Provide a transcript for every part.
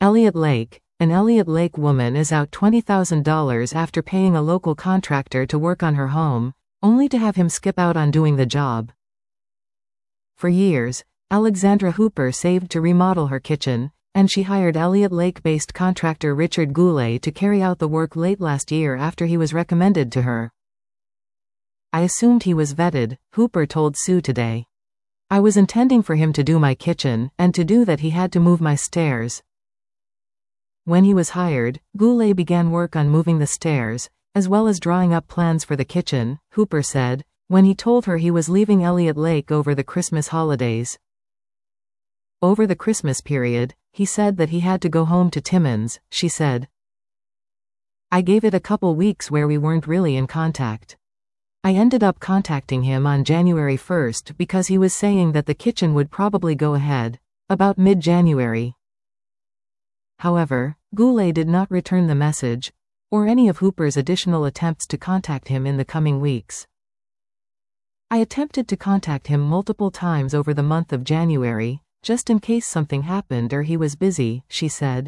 Elliott Lake. An Elliott Lake woman is out $20,000 after paying a local contractor to work on her home, only to have him skip out on doing the job. For years, Alexandra Hooper saved to remodel her kitchen, and she hired Elliott Lake-based contractor Richard Goulet to carry out the work late last year after he was recommended to her. "I assumed he was vetted," Hooper told Sue today. "I was intending for him to do my kitchen, and to do that he had to move my stairs." When he was hired, Goulet began work on moving the stairs, as well as drawing up plans for the kitchen, Hooper said, when he told her he was leaving Elliott Lake over the Christmas holidays. Over the Christmas period, he said that he had to go home to Timmins, she said. "I gave it a couple weeks where we weren't really in contact. I ended up contacting him on January 1st because he was saying that the kitchen would probably go ahead, about mid-January." However, Goulet did not return the message, or any of Hooper's additional attempts to contact him in the coming weeks. "I attempted to contact him multiple times over the month of January, just in case something happened or he was busy," she said.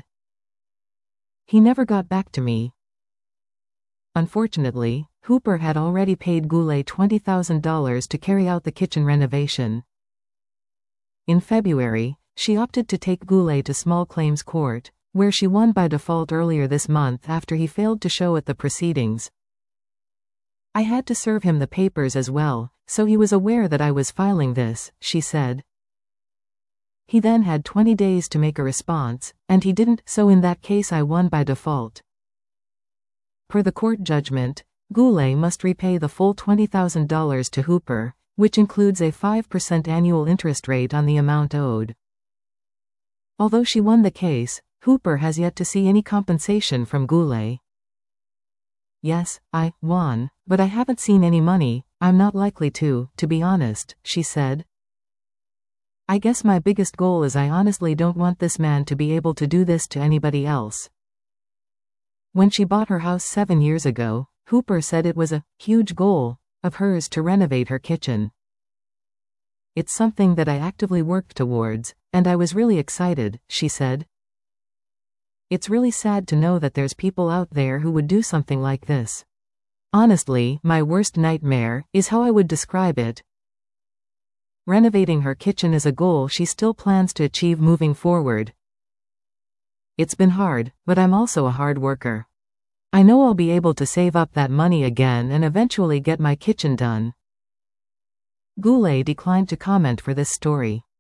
"He never got back to me." Unfortunately, Hooper had already paid Goulet $20,000 to carry out the kitchen renovation. In February, she opted to take Goulet to small claims court, where she won by default earlier this month after he failed to show at the proceedings. "I had to serve him the papers as well, so he was aware that I was filing this," she said. "He then had 20 days to make a response, and he didn't, so in that case I won by default." Per the court judgment, Goulet must repay the full $20,000 to Hooper, which includes a 5% annual interest rate on the amount owed. Although she won the case, Hooper has yet to see any compensation from Goulet. "Yes, I won, but I haven't seen any money. I'm not likely to be honest," she said. "I guess my biggest goal is I honestly don't want this man to be able to do this to anybody else." When she bought her house 7 years ago, Hooper said it was a huge goal of hers to renovate her kitchen. "It's something that I actively worked towards, and I was really excited," she said. "It's really sad to know that there's people out there who would do something like this. Honestly, my worst nightmare is how I would describe it." Renovating her kitchen is a goal she still plans to achieve moving forward. "It's been hard, but I'm also a hard worker. I know I'll be able to save up that money again and eventually get my kitchen done." Goulet declined to comment for this story.